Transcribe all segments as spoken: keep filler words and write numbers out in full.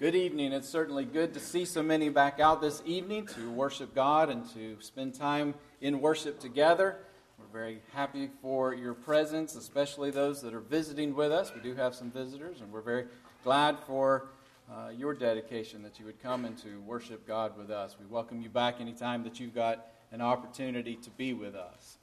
Good evening. It's certainly good to see so many back out this evening to worship God and to spend time in worship together. We're very happy for your presence, especially those that are visiting with us. We do have some visitors, and we're very glad for uh, your dedication that you would come and to worship God with us. We welcome you back anytime that you've got an opportunity to be with us.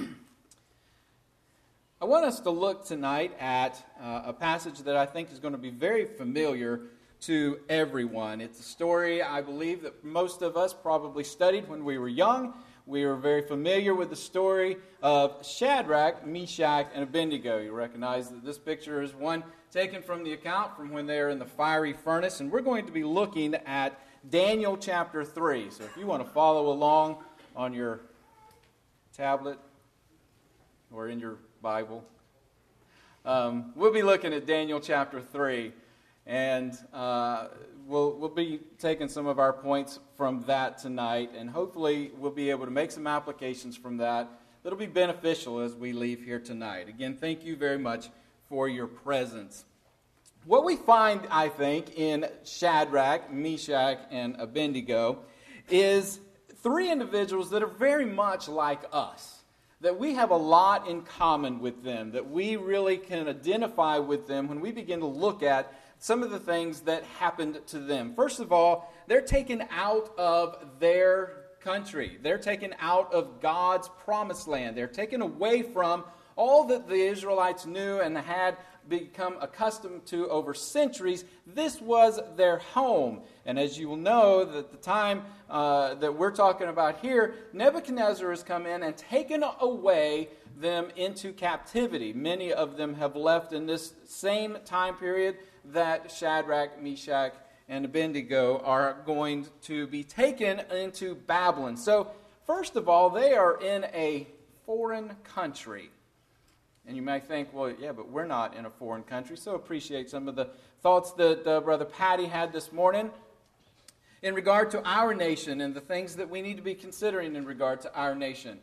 I want us to look tonight at uh, a passage that I think is going to be very familiar to everyone. It's a story I believe that most of us probably studied when we were young. We were very familiar with the story of Shadrach, Meshach, and Abednego. You recognize that this picture is one taken from the account from when they are in the fiery furnace, and we're going to be looking at Daniel chapter three. So if you want to follow along on your tablet or in your Bible, um, we'll be looking at Daniel chapter three. And uh, we'll, we'll be taking some of our points from that tonight, and hopefully we'll be able to make some applications from that that'll be beneficial as we leave here tonight. Again, thank you very much for your presence. What we find, I think, in Shadrach, Meshach, and Abednego is three individuals that are very much like us, that we have a lot in common with them, that we really can identify with them when we begin to look at some of the things that happened to them. First of all, they're taken out of their country. They're taken out of God's promised land. They're taken away from all that the Israelites knew and had become accustomed to over centuries. This was their home. And as you will know, that the time uh, that we're talking about here, Nebuchadnezzar has come in and taken away them into captivity. Many of them have left in this same time period that Shadrach, Meshach, and Abednego are going to be taken into Babylon. So, first of all, they are in a foreign country. And you may think, well, yeah, but we're not in a foreign country. So appreciate some of the thoughts that uh, Brother Patty had this morning in regard to our nation and the things that we need to be considering in regard to our nation.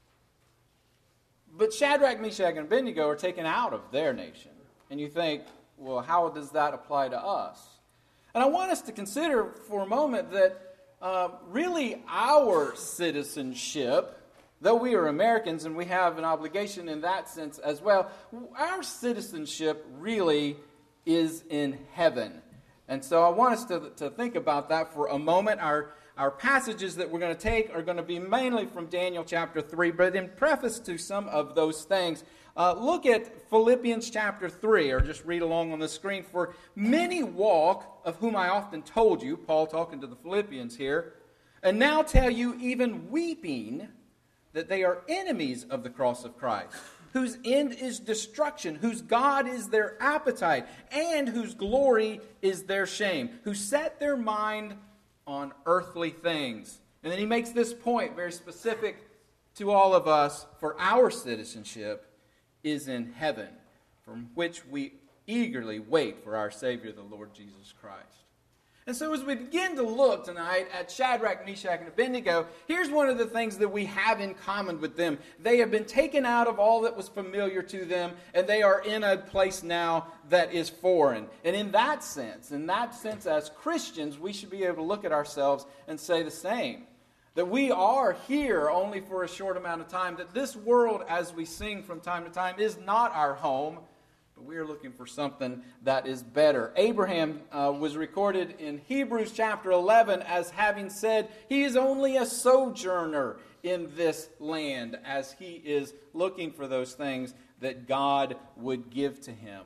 But Shadrach, Meshach, and Abednego are taken out of their nation. And you think, well, how does that apply to us? And I want us to consider for a moment that uh, really our citizenship, though we are Americans and we have an obligation in that sense as well, our citizenship really is in heaven. And so I want us to, to think about that for a moment. Our, our passages that we're going to take are going to be mainly from Daniel chapter three, but in preface to some of those things, uh, look at Philippians chapter three, or just read along on the screen. For many walk, of whom I often told you, Paul talking to the Philippians here, and now tell you even weeping, that they are enemies of the cross of Christ, whose end is destruction, whose God is their appetite, and whose glory is their shame, who set their mind on earthly things. And then he makes this point very specific to all of us, for our citizenship is in heaven, from which we eagerly wait for our Savior, the Lord Jesus Christ. And so as we begin to look tonight at Shadrach, Meshach, and Abednego, here's one of the things that we have in common with them. They have been taken out of all that was familiar to them, and they are in a place now that is foreign. And in that sense, in that sense as Christians, we should be able to look at ourselves and say the same. That we are here only for a short amount of time, that this world, as we sing from time to time, is not our home, but we are looking for something that is better. Abraham uh, was recorded in Hebrews chapter eleven as having said, he is only a sojourner in this land, as he is looking for those things that God would give to him.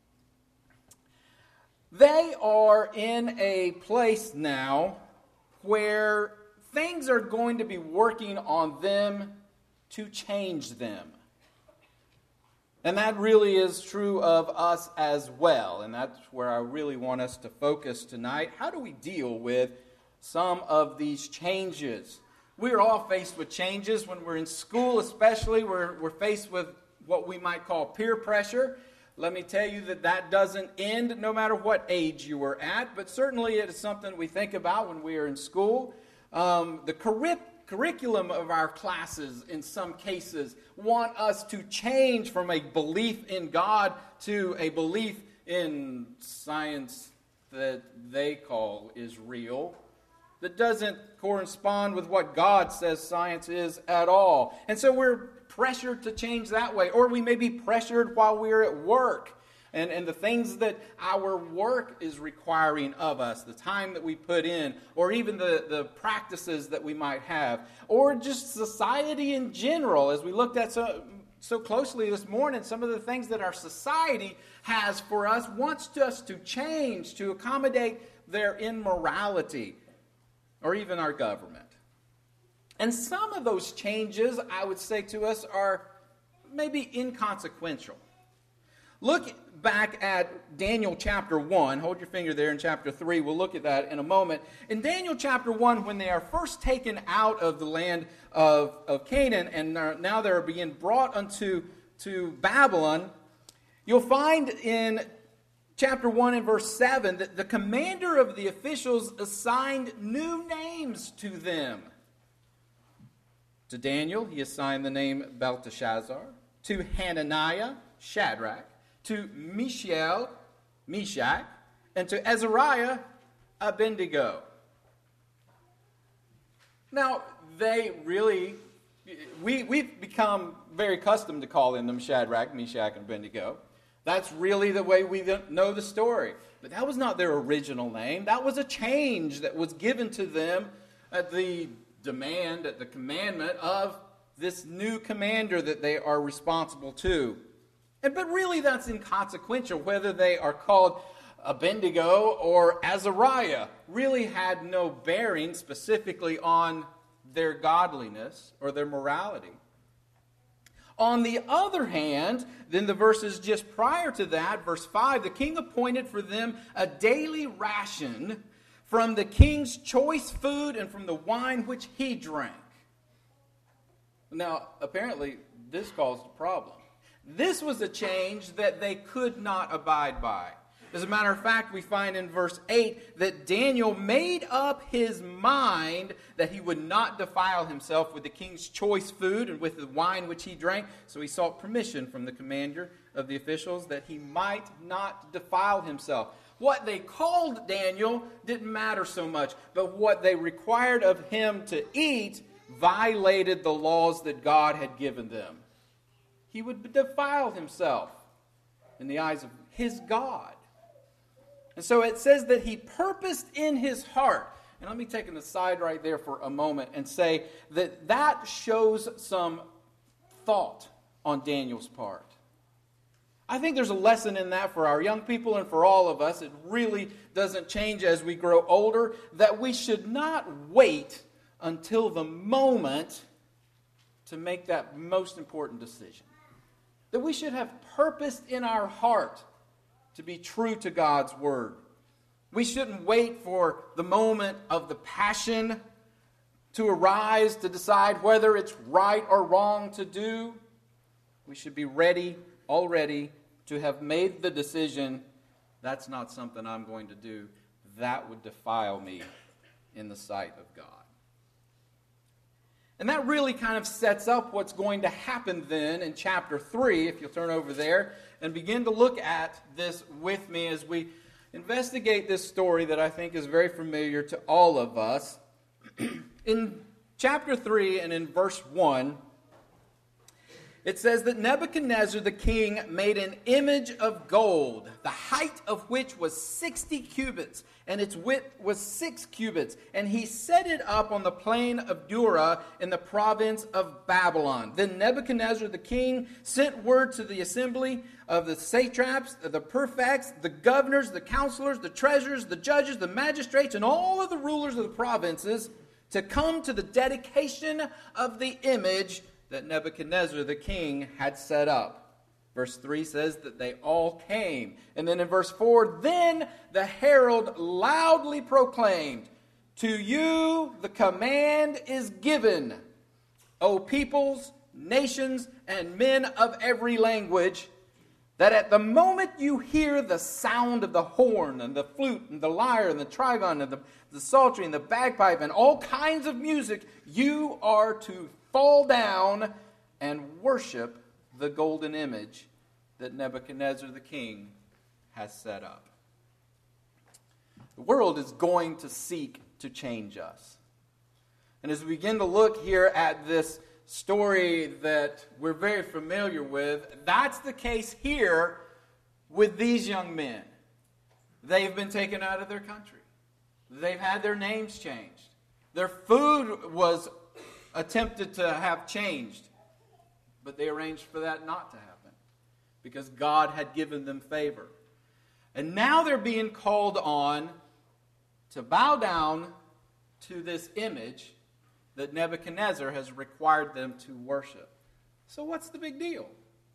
They are in a place now where things are going to be working on them to change them. And that really is true of us as well. And that's where I really want us to focus tonight. How do we deal with some of these changes? We're all faced with changes. When we're in school especially, we're, we're faced with what we might call peer pressure. Let me tell you that that doesn't end no matter what age you were at. But certainly it is something we think about when we are in school. Um, the curriculum curriculum of our classes, in some cases, want us to change from a belief in God to a belief in science that they call is real, that doesn't correspond with what God says science is at all. And so we're pressured to change that way. Or we may be pressured while we're at work. And, and the things that our work is requiring of us, the time that we put in, or even the, the practices that we might have, or just society in general, as we looked at so, so closely this morning, some of the things that our society has for us, wants us to change to accommodate their immorality, or even our government. And some of those changes, I would say to us, are maybe inconsequential. Look back at Daniel chapter one. Hold your finger there in chapter three. We'll look at that in a moment. In Daniel chapter one, when they are first taken out of the land of, of Canaan, and are, now they're being brought unto to Babylon, you'll find in chapter one and verse seven that the commander of the officials assigned new names to them. To Daniel, he assigned the name Belteshazzar. To Hananiah, Shadrach. To Mishael, Meshach. And to Azariah, Abednego. Now, they really, we, we've become very accustomed to calling them Shadrach, Meshach, and Abednego. That's really the way we know the story. But that was not their original name. That was a change that was given to them at the demand, at the commandment of this new commander that they are responsible to. And, but really that's inconsequential. Whether they are called Abednego or Azariah really had no bearing specifically on their godliness or their morality. On the other hand, then the verses just prior to that, verse five, the king appointed for them a daily ration from the king's choice food and from the wine which he drank. Now, apparently, this caused a problem. This was a change that they could not abide by. As a matter of fact, we find in verse eight that Daniel made up his mind that he would not defile himself with the king's choice food and with the wine which he drank. So he sought permission from the commander of the officials that he might not defile himself. What they called Daniel didn't matter so much, but what they required of him to eat violated the laws that God had given them. He would defile himself in the eyes of his God. And so it says that he purposed in his heart. And let me take an aside right there for a moment and say that that shows some thought on Daniel's part. I think there's a lesson in that for our young people and for all of us. It really doesn't change as we grow older, that we should not wait until the moment to make that most important decision. That we should have purposed in our heart to be true to God's word. We shouldn't wait for the moment of the passion to arise to decide whether it's right or wrong to do. We should be ready already to have made the decision, that's not something I'm going to do. That would defile me in the sight of God. And that really kind of sets up what's going to happen then in chapter three, if you'll turn over there, and begin to look at this with me as we investigate this story that I think is very familiar to all of us. In chapter three and in verse one, it says that Nebuchadnezzar the king made an image of gold, the height of which was sixty cubits, and its width was six cubits. And he set it up on the plain of Dura in the province of Babylon. Then Nebuchadnezzar the king sent word to the assembly of the satraps, the prefects, the governors, the counselors, the treasurers, the judges, the magistrates, and all of the rulers of the provinces to come to the dedication of the image that Nebuchadnezzar the king had set up. Verse three says that they all came. And then in verse four, then the herald loudly proclaimed, "To you the command is given, O peoples, nations, and men of every language, that at the moment you hear the sound of the horn and the flute and the lyre and the trigon and the, the psaltery and the bagpipe and all kinds of music, you are to fall down and worship the golden image that Nebuchadnezzar the king has set up." The world is going to seek to change us. And as we begin to look here at this story that we're very familiar with, that's the case here with these young men. They've been taken out of their country. They've had their names changed. Their food was attempted to have changed, but they arranged for that not to happen because God had given them favor. And now they're being called on to bow down to this image that Nebuchadnezzar has required them to worship. So what's the big deal?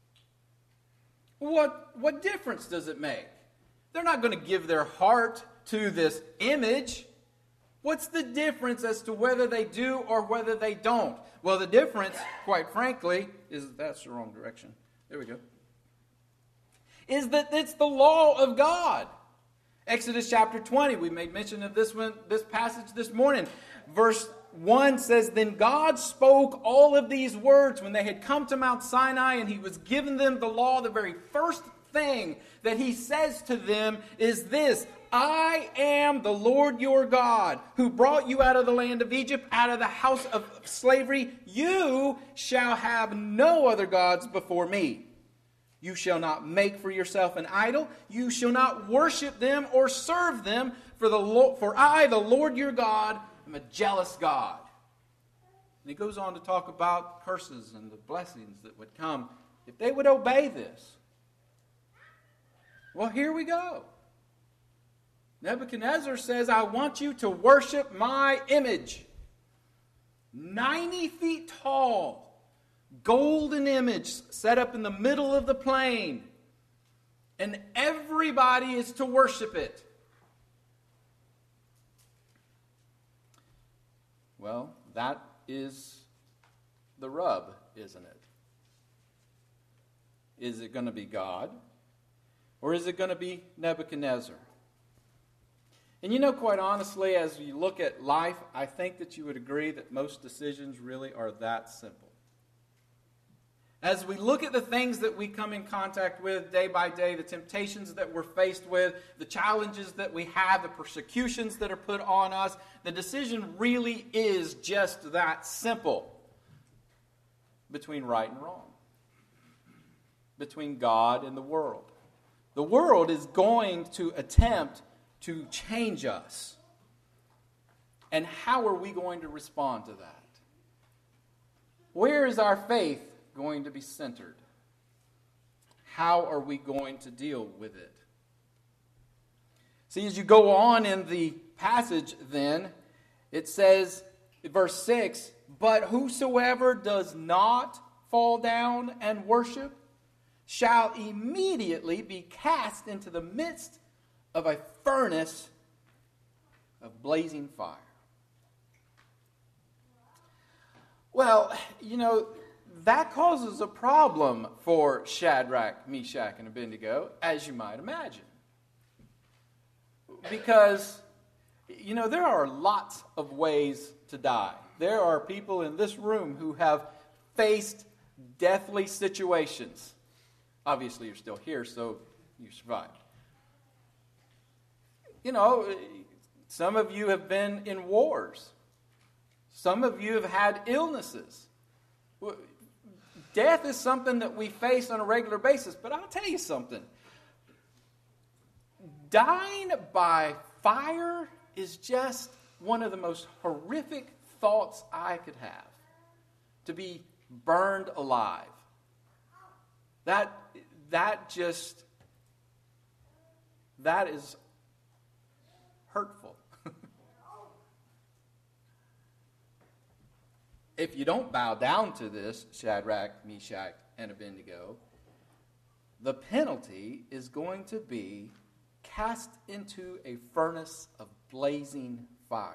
What, what difference does it make? They're not going to give their heart to this image. What's the difference as to whether they do or whether they don't? Well, the difference, quite frankly, is that's the wrong direction. There we go. Is that it's the law of God. Exodus chapter twenty, we made mention of this one, this passage this morning. Verse one says, Then God spoke all of these words when they had come to Mount Sinai and he was giving them the law. The very first thing that he says to them is this: I am the Lord your God, who brought you out of the land of Egypt, out of the house of slavery. You shall have no other gods before me. You shall not make for yourself an idol. You shall not worship them or serve them. For the Lord, for I, the Lord your God, am a jealous God. And he goes on to talk about curses and the blessings that would come if they would obey this. Well, here we go. Nebuchadnezzar says, I want you to worship my image. ninety feet tall. Golden image set up in the middle of the plain. And everybody is to worship it. Well, that is the rub, isn't it? Is it going to be God? Or is it going to be Nebuchadnezzar? And you know, quite honestly, as you look at life, I think that you would agree that most decisions really are that simple. As we look at the things that we come in contact with day by day, the temptations that we're faced with, the challenges that we have, the persecutions that are put on us, the decision really is just that simple between right and wrong, between God and the world. The world is going to attempt to change us. And how are we going to respond to that? Where is our faith going to be centered? How are we going to deal with it? See, as you go on in the passage then, it says, in verse six, But whosoever does not fall down and worship shall immediately be cast into the midst of a furnace of blazing fire. Well, you know, that causes a problem for Shadrach, Meshach, and Abednego, as you might imagine. Because, you know, there are lots of ways to die. There are people in this room who have faced deathly situations. Obviously, you're still here, so you survived. You know, some of you have been in wars. Some of you have had illnesses. Death is something that we face on a regular basis. But I'll tell you something. Dying by fire is just one of the most horrific thoughts I could have. To be burned alive. That, that just, that is hurtful. If you don't bow down to this, Shadrach, Meshach, and Abednego, the penalty is going to be cast into a furnace of blazing fire.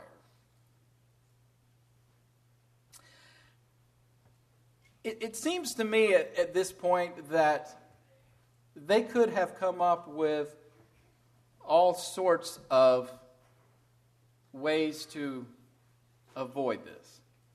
It, it seems to me at, at this point that they could have come up with all sorts of ways to avoid this.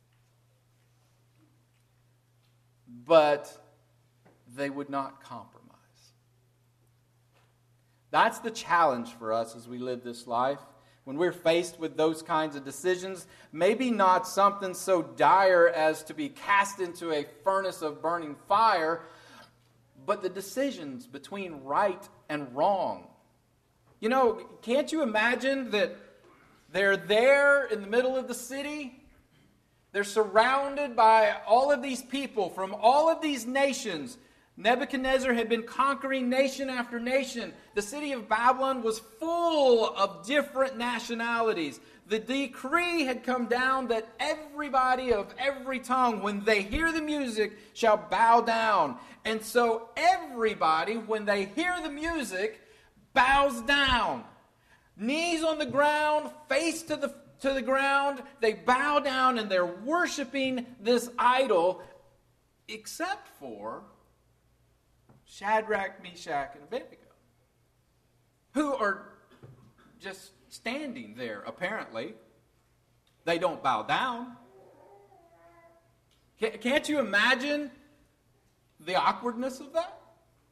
But they would not compromise. That's the challenge for us as we live this life. when we're faced with those kinds of decisions, maybe not something so dire as to be cast into a furnace of burning fire, but the decisions between right and wrong. You know, can't you imagine that they're there in the middle of the city? They're surrounded by all of these people from all of these nations. Nebuchadnezzar had been conquering nation after nation. The city of Babylon was full of different nationalities. The decree had come down that everybody of every tongue, when they hear the music, shall bow down. And so everybody, when they hear the music, bows down. Knees on the ground, face to the, to the ground. They bow down and they're worshiping this idol, except for Shadrach, Meshach, and Abednego, who are just standing there, apparently. They don't bow down. Can't you imagine the awkwardness of that?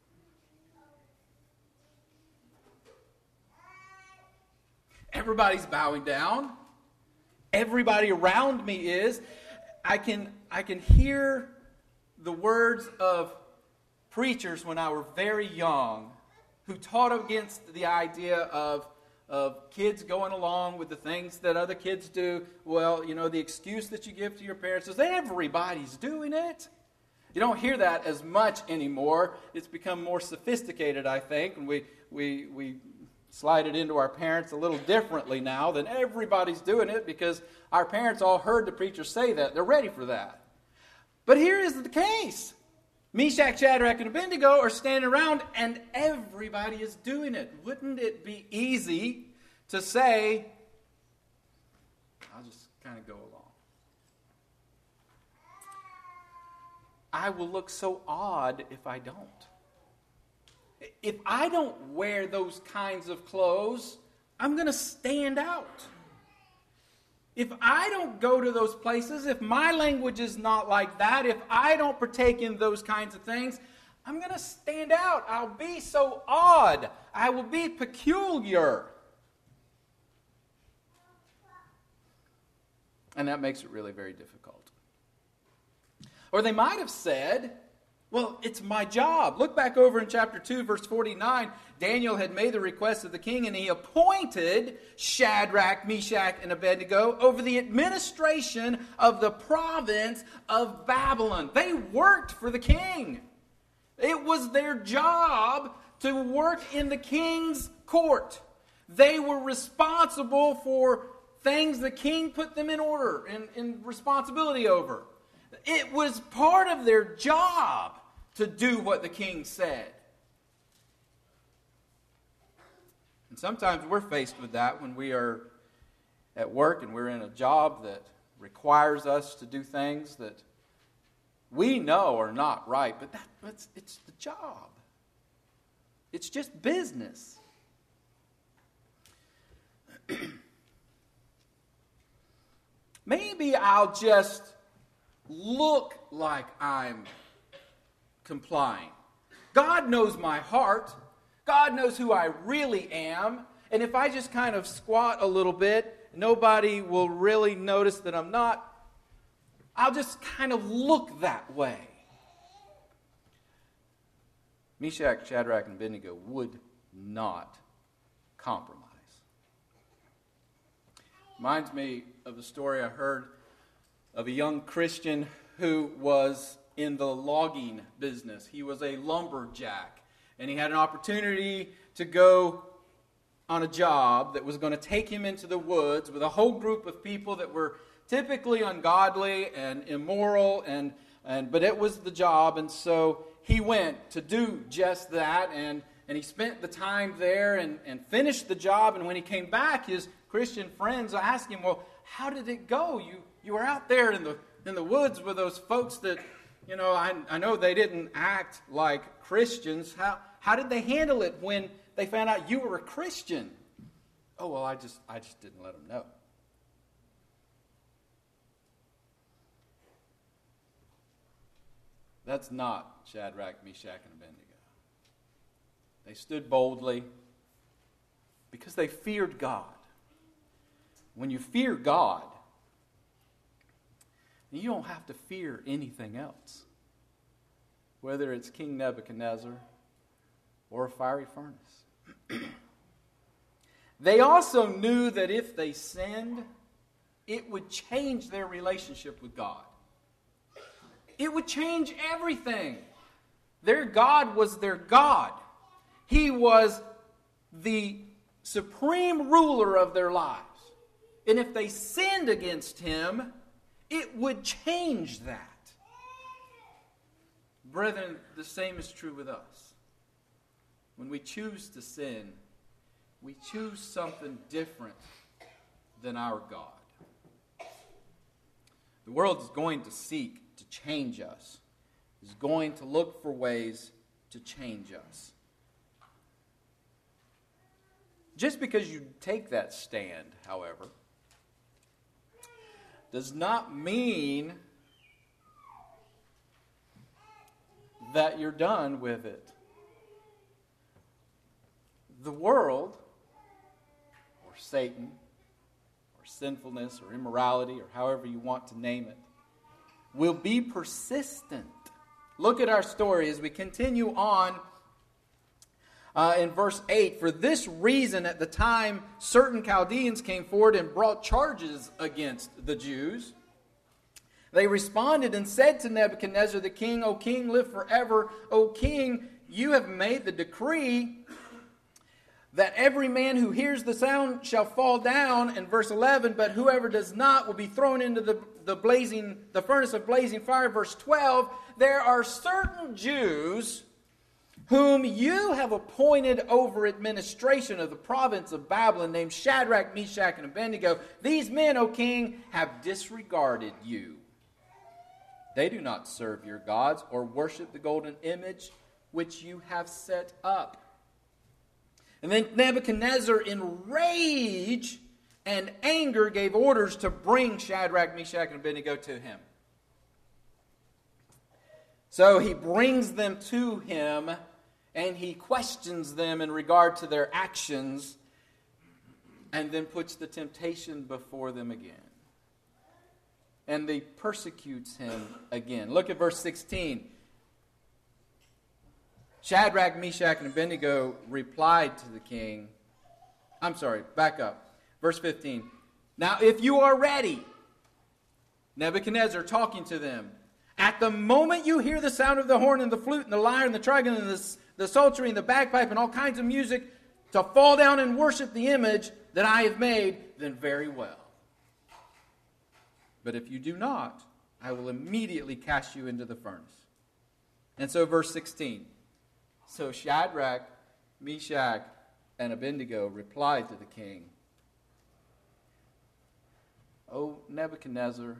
Everybody's bowing down. Everybody around me is. I can, I can hear the words of preachers when I were very young who taught against the idea of, of kids going along with the things that other kids do. Well, you know, the excuse that you give to your parents is everybody's doing it. You don't hear that as much anymore. It's become more sophisticated, I think, and we we we slide it into our parents a little differently now than everybody's doing it because our parents all heard the preacher say that. They're ready for that. But here is the case. Meshach, Shadrach, and Abednego are standing around and everybody is doing it. Wouldn't it be easy to say, I'll just kind of go along? I will look so odd if I don't. If I don't wear those kinds of clothes, I'm going to stand out. If I don't go to those places, if my language is not like that, if I don't partake in those kinds of things, I'm going to stand out. I'll be so odd. I will be peculiar. And that makes it really very difficult. Or they might have said, well, it's my job. Look back over in chapter two, verse forty-nine. Daniel had made the request of the king, and he appointed Shadrach, Meshach, and Abednego over the administration of the province of Babylon. They worked for the king. It was their job to work in the king's court. They were responsible for things the king put them in order and in responsibility over. It was part of their job to do what the king said. And sometimes we're faced with that when we are at work and we're in a job that requires us to do things that we know are not right, but that, that's, it's the job. It's just business. Maybe I'll just look like I'm complying. God knows my heart. God knows who I really am. And if I just kind of squat a little bit, nobody will really notice that I'm not. I'll just kind of look that way. Meshach, Shadrach, and Abednego would not compromise. Reminds me of a story I heard of a young Christian who was in the logging business. He was a lumberjack, and he had an opportunity to go on a job that was going to take him into the woods with a whole group of people that were typically ungodly and immoral, and, and but it was the job, and so he went to do just that, and, and he spent the time there and, and finished the job, and when he came back, his Christian friends asked him, well, how did it go? You you were out there in the in the woods with those folks that, you know, I, I know they didn't act like Christians. How how did they handle it when they found out you were a Christian? Oh, well, I just I just didn't let them know. That's not Shadrach, Meshach, and Abednego. They stood boldly because they feared God. when you fear God, you don't have to fear anything else, whether it's King Nebuchadnezzar or a fiery furnace. They also knew that if they sinned, it would change their relationship with God. It would change everything. Their God was their God. He was the supreme ruler of their lives. And if they sinned against Him, it would change that. Brethren, the same is true with us. When we choose to sin, we choose something different than our God. The world is going to seek to change us, is going to look for ways to change us. Just because you take that stand, however, does not mean that you're done with it. The world, or Satan, or sinfulness, or immorality, or however you want to name it, will be persistent. Look at our story as we continue on uh, in verse eight. For this reason, at the time, certain Chaldeans came forward and brought charges against the Jews. They responded and said to Nebuchadnezzar the king, O king, live forever. O king, you have made the decree that every man who hears the sound shall fall down. In verse eleven, but whoever does not will be thrown into the, the blazing, the furnace of blazing fire. Verse twelve, there are certain Jews whom you have appointed over administration of the province of Babylon, named Shadrach, Meshach, and Abednego. These men, O king, have disregarded you. They do not serve your gods or worship the golden image which you have set up. And then Nebuchadnezzar, in rage and anger, gave orders to bring Shadrach, Meshach, and Abednego to him. So he brings them to him, and he questions them in regard to their actions, and then puts the temptation before them again. And they persecutes him again. Look at verse sixteen. Shadrach, Meshach, and Abednego replied to the king. I'm sorry, back up. Verse fifteen. Now if you are ready, Nebuchadnezzar talking to them, at the moment you hear the sound of the horn and the flute and the lyre and the trigon and the, the psaltery and the bagpipe and all kinds of music, to fall down and worship the image that I have made, then very well. But if you do not, I will immediately cast you into the furnace. And so verse sixteen. So Shadrach, Meshach, and Abednego replied to the king, O Nebuchadnezzar,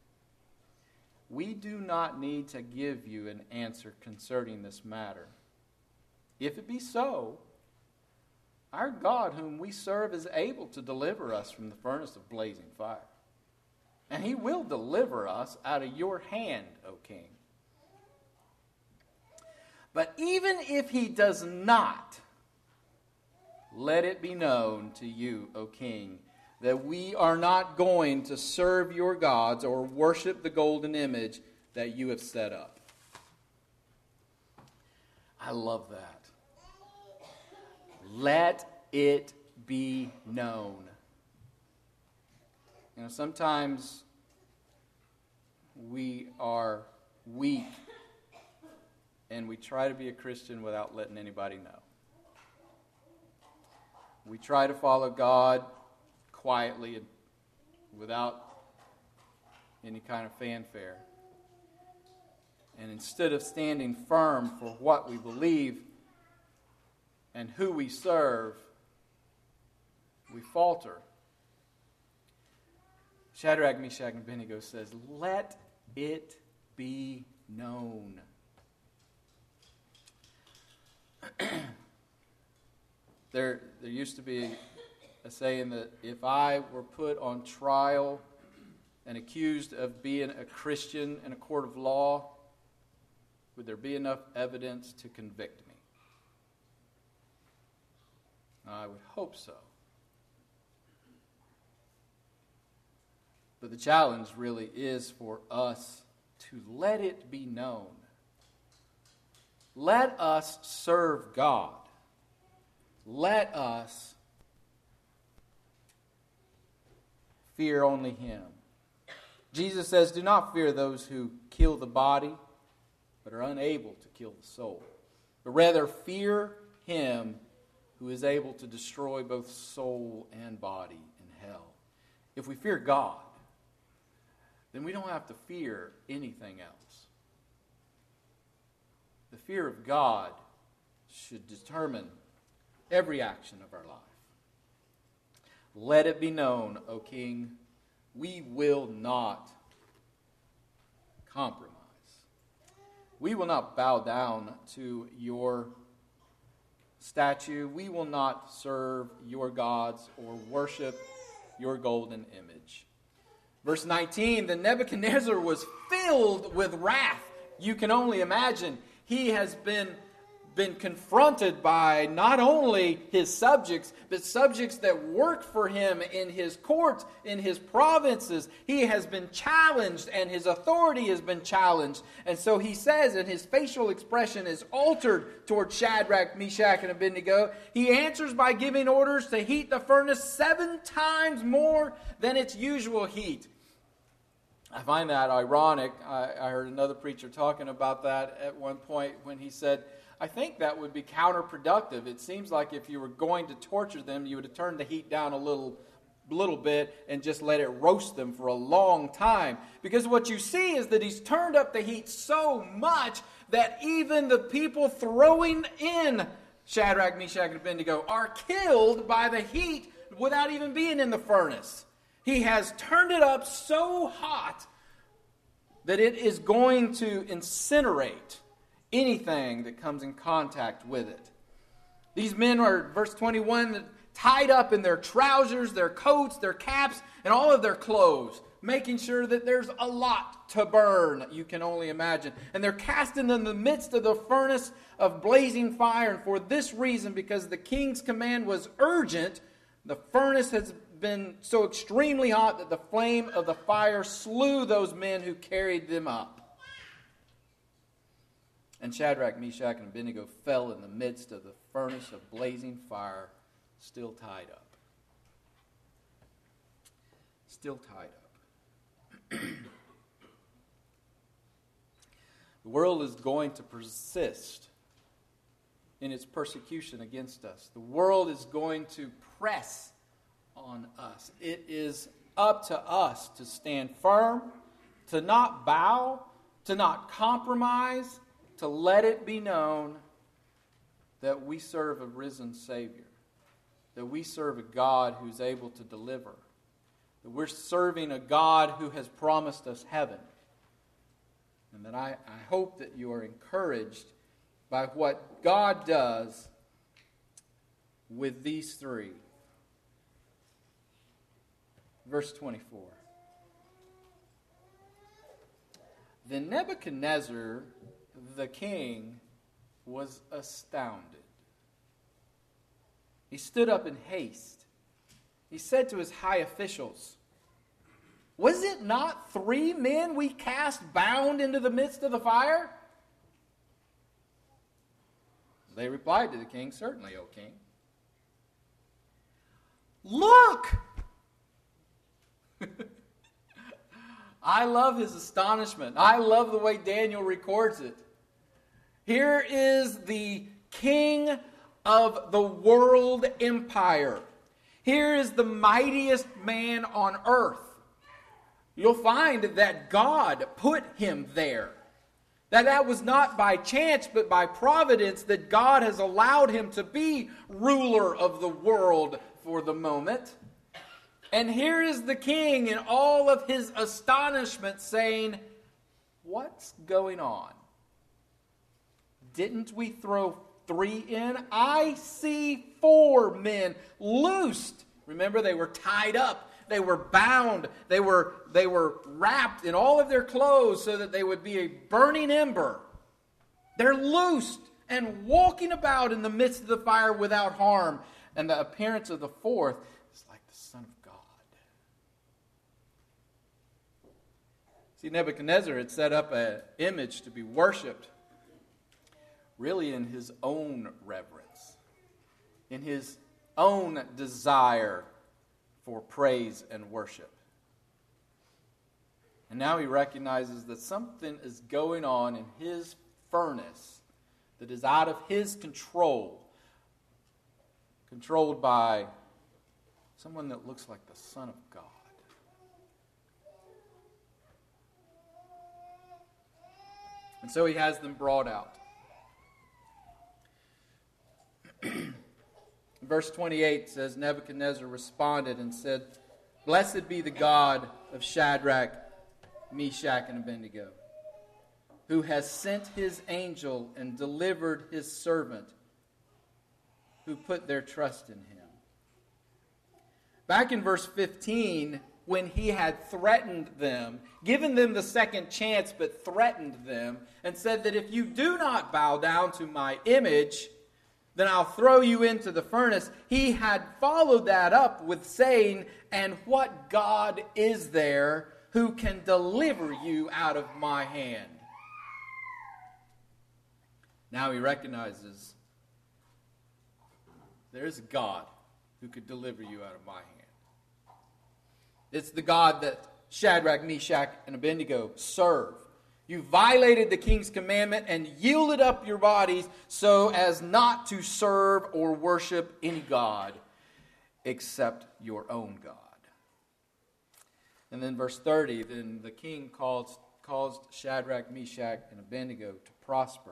we do not need to give you an answer concerning this matter. If it be so, our God whom we serve is able to deliver us from the furnace of blazing fire. And he will deliver us out of your hand, O king. But even if he does not, let it be known to you, O king, that we are not going to serve your gods or worship the golden image that you have set up. I love that. Let it be known. You know, sometimes we are weak and we try to be a Christian without letting anybody know. We try to follow God quietly and without any kind of fanfare. And instead of standing firm for what we believe and who we serve, we falter. Shadrach, Meshach, and Abednego says, let it be known. there, there used to be a saying that if I were put on trial and accused of being a Christian in a court of law, would there be enough evidence to convict me? I would hope so. But the challenge really is for us to let it be known. Let us serve God. Let us fear only Him. Jesus says, do not fear those who kill the body, but are unable to kill the soul. But rather fear Him who is able to destroy both soul and body in hell. If we fear God, then we don't have to fear anything else. The fear of God should determine every action of our life. Let it be known, O King, we will not compromise. We will not bow down to your statue. We will not serve your gods or worship your golden image. Verse nineteen, then Nebuchadnezzar was filled with wrath. You can only imagine. He has been, been confronted by not only his subjects, but subjects that work for him in his court, in his provinces. He has been challenged, and his authority has been challenged. And so he says, and his facial expression is altered toward Shadrach, Meshach, and Abednego. He answers by giving orders to heat the furnace seven times more than its usual heat. I find that ironic. I, I heard another preacher talking about that at one point when he said, I think that would be counterproductive. It seems like if you were going to torture them, you would have turned the heat down a little, little bit and just let it roast them for a long time. Because what you see is that he's turned up the heat so much that even the people throwing in Shadrach, Meshach, and Abednego are killed by the heat without even being in the furnace. He has turned it up so hot that it is going to incinerate anything that comes in contact with it. These men are, verse twenty-one, tied up in their trousers, their coats, their caps, and all of their clothes, making sure that there's a lot to burn, you can only imagine. And they're cast in the midst of the furnace of blazing fire. And for this reason, because the king's command was urgent, the furnace has been so extremely hot that the flame of the fire slew those men who carried them up. And Shadrach, Meshach, and Abednego fell in the midst of the furnace of blazing fire, still tied up. Still tied up. The world is going to persist in its persecution against us. The world is going to press on us. It is up to us to stand firm, to not bow, to not compromise, to let it be known that we serve a risen Savior, that we serve a God who's able to deliver, that we're serving a God who has promised us heaven, and that I, I hope that you are encouraged by what God does with these three. Verse twenty-four. Then Nebuchadnezzar, the king, was astounded. He stood up in haste. He said to his high officials, was it not three men we cast bound into the midst of the fire? They replied to the king, certainly, O king. Look! I love his astonishment. I love the way Daniel records it. Here is the king of the world empire. Here is the mightiest man on earth. You'll find that God put him there. That that was not by chance, but by providence, that God has allowed him to be ruler of the world for the moment. And here is the king in all of his astonishment saying, what's going on? Didn't we throw three in? I see four men loosed. Remember, they were tied up. They were bound. They were, they were wrapped in all of their clothes so that they would be a burning ember. They're loosed and walking about in the midst of the fire without harm. And the appearance of the fourth is like the Son of God. See, Nebuchadnezzar had set up an image to be worshipped really in his own reverence, in his own desire for praise and worship. And now he recognizes that something is going on in his furnace that is out of his control, controlled by someone that looks like the Son of God. And so he has them brought out. Verse twenty-eight says, Nebuchadnezzar responded and said, "Blessed be the God of Shadrach, Meshach, and Abednego, who has sent his angel and delivered his servant, who put their trust in him." Back in verse fifteen, when he had threatened them, given them the second chance, but threatened them, and said that if you do not bow down to my image, then I'll throw you into the furnace. He had followed that up with saying, "And what God is there who can deliver you out of my hand?" Now he recognizes there is a God who could deliver you out of my hand. It's the God that Shadrach, Meshach, and Abednego serve. You violated the king's commandment and yielded up your bodies so as not to serve or worship any God except your own God. And then verse thirty, then the king caused, caused Shadrach, Meshach, and Abednego to prosper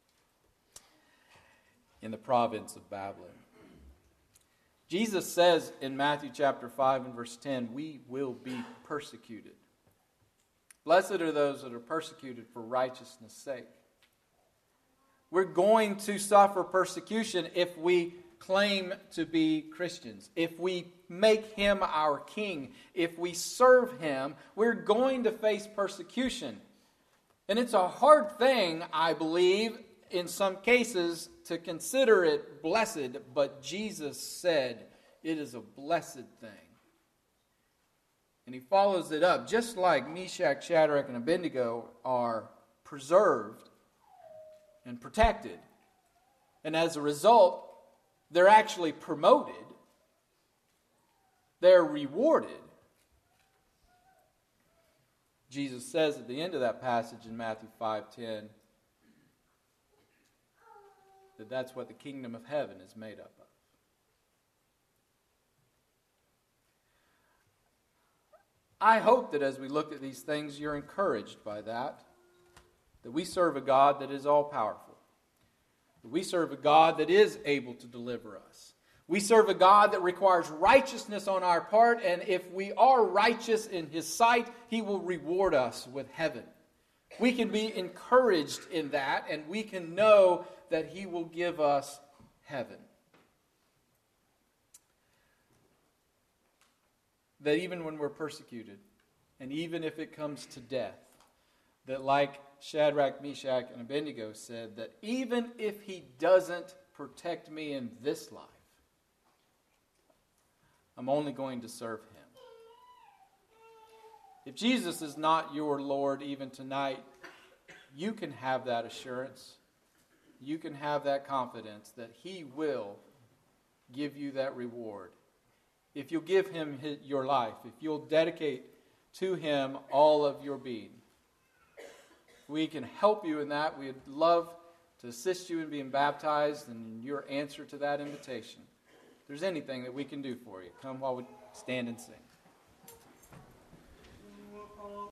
in the province of Babylon. Jesus says in Matthew chapter five and verse ten, we will be persecuted. Blessed are those that are persecuted for righteousness' sake. We're going to suffer persecution if we claim to be Christians. If we make him our king, if we serve him, we're going to face persecution. And it's a hard thing, I believe, in some cases, to consider it blessed, but Jesus said it is a blessed thing. And he follows it up, just like Meshach, Shadrach, and Abednego are preserved and protected. And as a result, they're actually promoted. They're rewarded. Jesus says at the end of that passage in Matthew five ten that that's what the kingdom of heaven is made up of. I hope that as we look at these things, you're encouraged by that. That we serve a God that is all-powerful. That we serve a God that is able to deliver us. We serve a God that requires righteousness on our part, and if we are righteous in his sight, he will reward us with heaven. We can be encouraged in that, and we can know that he will give us heaven. That even when we're persecuted, and even if it comes to death, that like Shadrach, Meshach, and Abednego said, that even if he doesn't protect me in this life, I'm only going to serve him. If Jesus is not your Lord even tonight, you can have that assurance. You can have that confidence that he will give you that reward. If you'll give him his, your life, if you'll dedicate to him all of your being. We can help you in that. We'd love to assist you in being baptized and your answer to that invitation. If there's anything that we can do for you, come while we stand and sing.